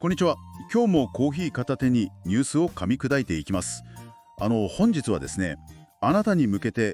こんにちは。今日もコーヒー片手にニュースを噛み砕いていきます。本日はですね、あなたに向けて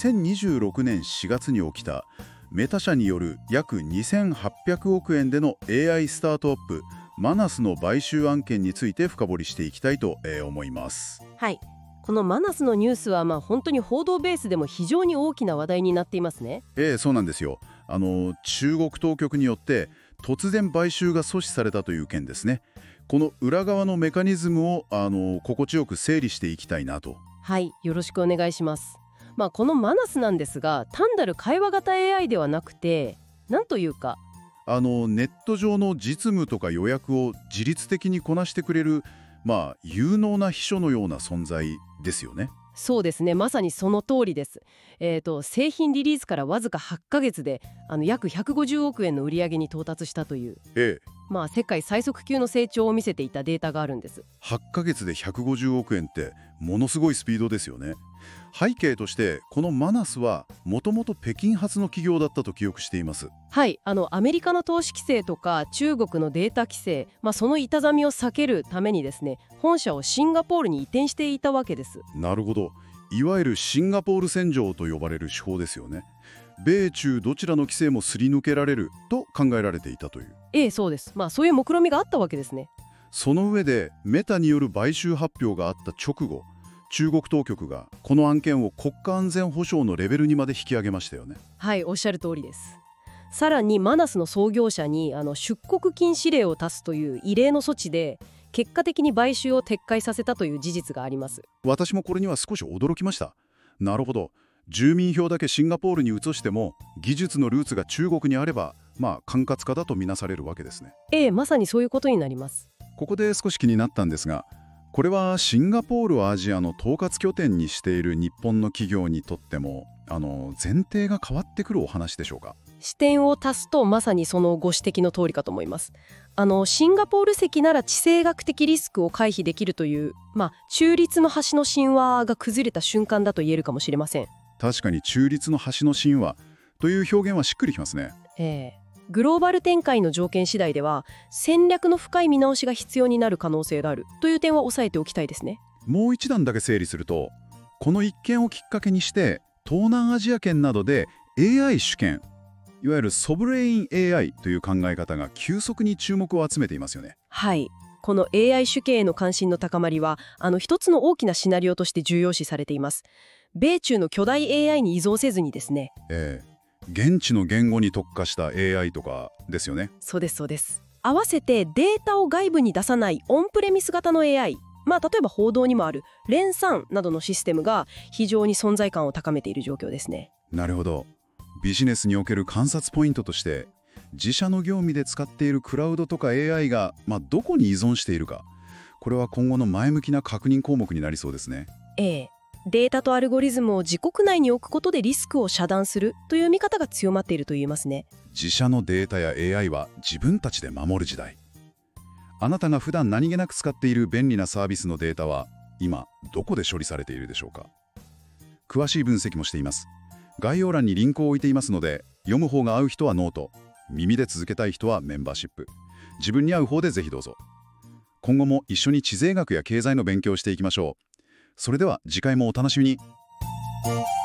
2026年4月に起きたメタ社による約2800億円での AI スタートアップマナスの買収案件について深掘りしていきたいと思います。 はい、このマナスのニュースは本当に報道ベースでも非常に大きな話題になっていますね。 そうなんですよ。中国当局によって突然買収が阻止されたという件ですね。この裏側のメカニズムを心地よく整理していきたいなと。 はい、よろしくお願いします。このマナスなんですが、単なる会話型 AI ではなくて、なんというかネット上の実務とか予約を自律的にこなしてくれる、有能な秘書のような存在ですよね。 そうですね、まさにその通りです。製品リリースからわずか8ヶ月で約150億円の売り上げに到達したという、世界最速級の成長を見せていたデータがあるんです。 8ヶ月で150億円ってものすごいスピードですよね。背景としてこのマナスはもともと北京発の企業だったと記憶しています。 はい、アメリカの投資規制とか中国のデータ規制、その痛みを避けるためにですね、本社をシンガポールに移転していたわけです。 なるほど。いわゆるシンガポール戦場と呼ばれる手法ですよね。米中どちらの規制もすり抜けられると考えられていたという。 そうです。そういう目論見みがあったわけですね。 その上でメタによる買収発表があった直後、中国当局がこの案件を国家安全保障のレベルにまで引き上げましたよね。 はい、おっしゃる通りです。さらにマナスの創業者に出国禁止令を課すという異例の措置で、結果的に買収を撤回させたという事実があります。 私もこれには少し驚きました。なるほど。住民票だけシンガポールに移しても技術のルーツが中国にあれば管轄下だとみなされるわけですね。 まさにそういうことになります。 ここで少し気になったんですが、これはシンガポールをアジアの統括拠点にしている日本の企業にとっても前提が変わってくるお話でしょうか。 視点を足すとまさにそのご指摘の通りかと思います。シンガポール籍なら地政学的リスクを回避できるという、中立の橋の神話が崩れた瞬間だと言えるかもしれません。 確かに中立の橋の神話という表現はしっくりきますね。 グローバル展開の条件次第では戦略の深い見直しが必要になる可能性があるという点は押さえておきたいですね。 もう一段だけ整理すると、この一件をきっかけにして東南アジア圏などで AI 主権、いわゆるソブレイン AI という考え方が急速に注目を集めていますよね。 はい、この AI 主権への関心の高まりは一つの大きなシナリオとして重要視されています。米中の巨大 AI に依存せずにですね、 現地の言語に特化した AI とかですよね。 そうですそうです。合わせてデータを外部に出さないオンプレミス型の AI、例えば報道にもある連3などのシステムが非常に存在感を高めている状況ですね。 なるほど。ビジネスにおける観察ポイントとして、自社の業務で使っているクラウドとか AI が、どこに依存しているか、これは今後の前向きな確認項目になりそうですね。 データとアルゴリズムを自国内に置くことでリスクを遮断するという見方が強まっていると言えますね。 自社のデータや AI は自分たちで守る時代。あなたが普段何気なく使っている便利なサービスのデータは今どこで処理されているでしょうか。詳しい分析もしています。概要欄にリンクを置いていますので、読む方が合う人はノート、耳で続けたい人はメンバーシップ、自分に合う方でぜひどうぞ。今後も一緒に地政学や経済の勉強をしていきましょう。それでは次回もお楽しみに。